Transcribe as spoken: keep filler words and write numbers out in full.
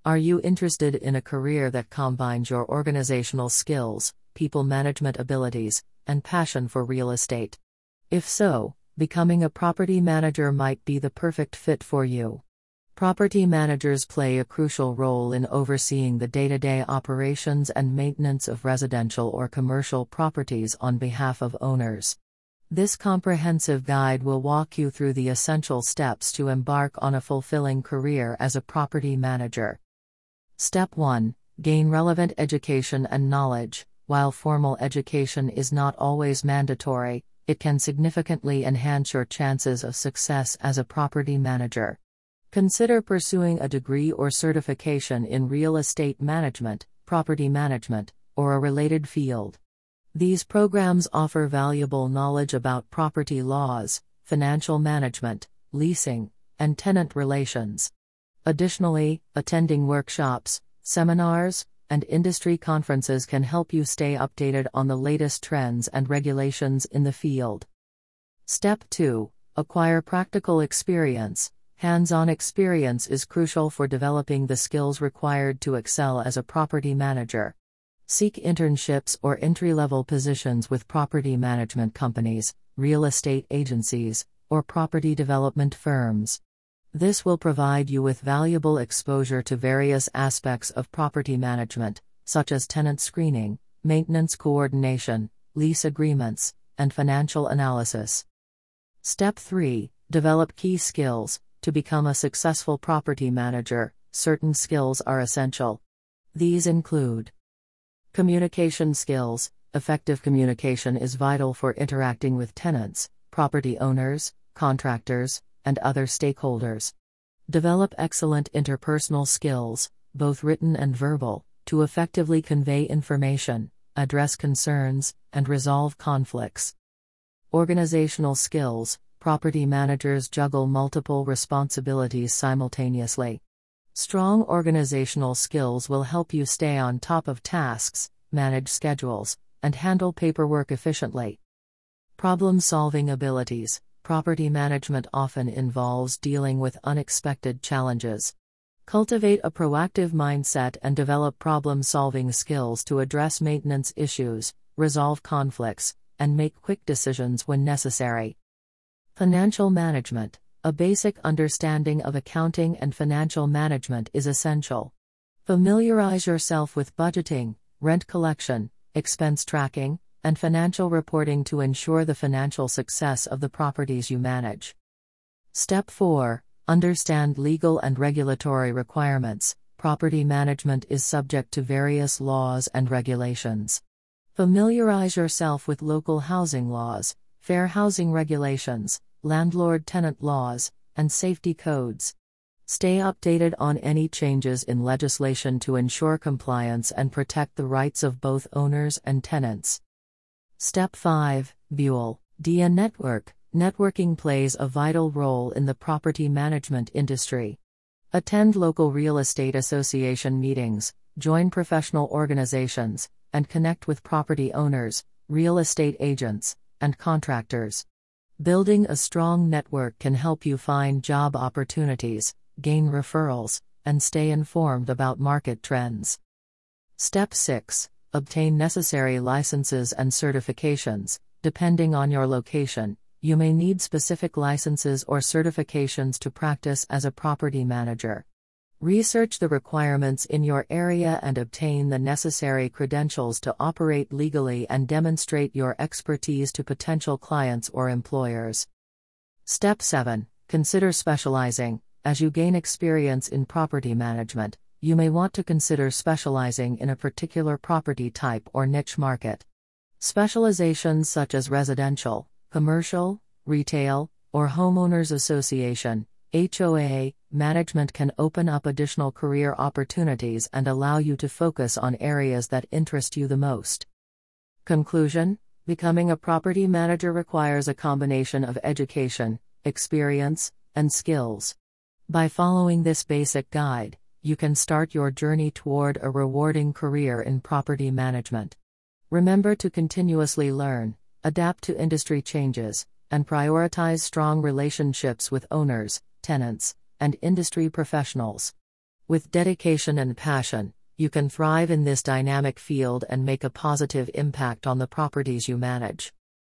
Are you interested in a career that combines your organizational skills, people management abilities, and passion for real estate? If so, becoming a property manager might be the perfect fit for you. Property managers play a crucial role in overseeing the day-to-day operations and maintenance of residential or commercial properties on behalf of owners. This comprehensive guide will walk you through the essential steps to embark on a fulfilling career as a property manager. Step one. Gain relevant education and knowledge. While formal education is not always mandatory, it can significantly enhance your chances of success as a property manager. Consider pursuing a degree or certification in real estate management, property management, or a related field. These programs offer valuable knowledge about property laws, financial management, leasing, and tenant relations. Additionally, attending workshops, seminars, and industry conferences can help you stay updated on the latest trends and regulations in the field. Step two. Acquire practical experience. Hands-on experience is crucial for developing the skills required to excel as a property manager. Seek internships or entry-level positions with property management companies, real estate agencies, or property development firms. This will provide you with valuable exposure to various aspects of property management, such as tenant screening, maintenance coordination, lease agreements, and financial analysis. Step three. Develop key skills. To become a successful property manager, certain skills are essential. These include communication skills. Effective communication is vital for interacting with tenants, property owners, contractors, and other stakeholders. Develop excellent interpersonal skills, both written and verbal, to effectively convey information, address concerns, and resolve conflicts. Organizational skills. Property managers juggle multiple responsibilities simultaneously. Strong organizational skills will help you stay on top of tasks, manage schedules, and handle paperwork efficiently. Problem-solving abilities. Property management often involves dealing with unexpected challenges. Cultivate a proactive mindset and develop problem-solving skills to address maintenance issues, resolve conflicts, and make quick decisions when necessary. Financial management. A basic understanding of accounting and financial management is essential. Familiarize yourself with budgeting, rent collection, expense tracking, and financial reporting to ensure the financial success of the properties you manage. Step four. Understand legal and regulatory requirements. Property management is subject to various laws and regulations. Familiarize yourself with local housing laws, fair housing regulations, landlord-tenant laws, and safety codes. Stay updated on any changes in legislation to ensure compliance and protect the rights of both owners and tenants. Step five. Buell, D A Network. Networking plays a vital role in the property management industry. Attend local real estate association meetings, join professional organizations, and connect with property owners, real estate agents, and contractors. Building a strong network can help you find job opportunities, gain referrals, and stay informed about market trends. Step six. Obtain necessary licenses and certifications. Depending on your location, you may need specific licenses or certifications to practice as a property manager. Research the requirements in your area and obtain the necessary credentials to operate legally and demonstrate your expertise to potential clients or employers. Step seven. Consider specializing. As you gain experience in property management, you may want to consider specializing in a particular property type or niche market. Specializations such as residential, commercial, retail, or homeowners association, H O A, management can open up additional career opportunities and allow you to focus on areas that interest you the most. Conclusion: becoming a property manager requires a combination of education, experience, and skills. By following this basic guide, you can start your journey toward a rewarding career in property management. Remember to continuously learn, adapt to industry changes, and prioritize strong relationships with owners, tenants, and industry professionals. With dedication and passion, you can thrive in this dynamic field and make a positive impact on the properties you manage.